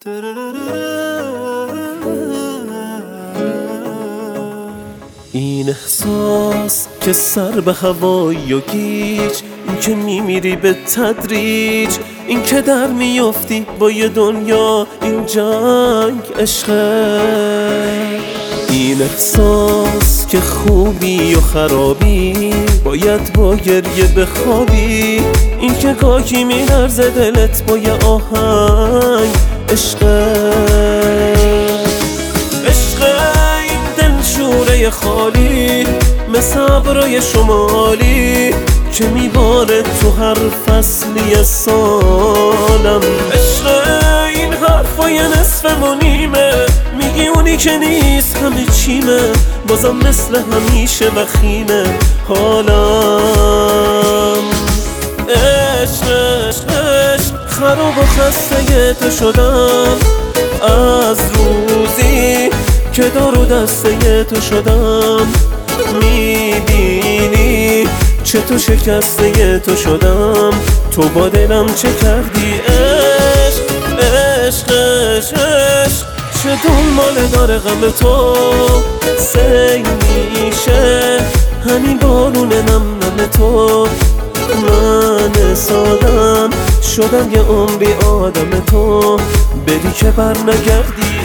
این احساس که سر به هوایی و گیج، این که میمیری به تدریج، این که در میافتی با یه دنیا، این جنگ عشقه. این احساس که خوبی و خرابی، باید با گریه بخوابی، این که گاهی میلرزه دلت با یه آهنگ عشقه. شوره خالی مثل ابرای شمالی که میباره تو هر فصلی سالم. عشق این حرفای نصف و نیمه، میگی اونی که نیست همه چیمه، بازم مثل همیشه وخیمه حالم. عشق خراب و خسته تو شدم، از روزی که دار و دسته تو شدم. میبینی چه تو شکسته تو شدم، تو با دلم چه کردی. عشق چه دنباله داره غم تو، سیل میشه همین بارون نم تو. من سادم شدم یه عمری آدم تو، بری که بر نگردی.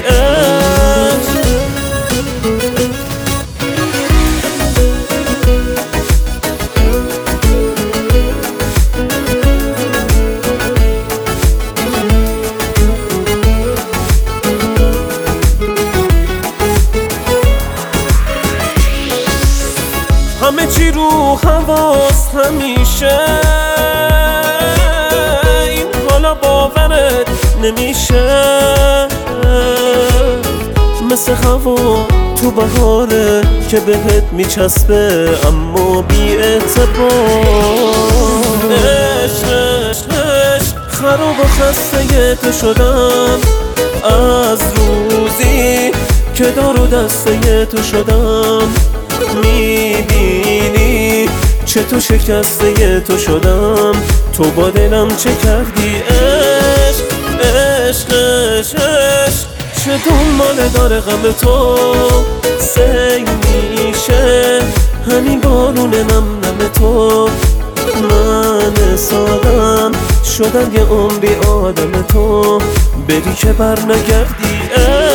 همه چی رو حواس همیشه، این حالا باورت نمیشه. مثل هوا تو بهاره که بهت میچسبه اما بی اعتبار. عشق خراب و خسته تو شدم، از روزی که دار و دسته تو شدم. میبینی چه تو شکسته تو شدم، تو با دلم چه کردی. عشق چه دنباله داره غم تو، سیل میشه همین بارون نم تو. من سادم شدم یه عمری آدم تو، بری که بر نگردی.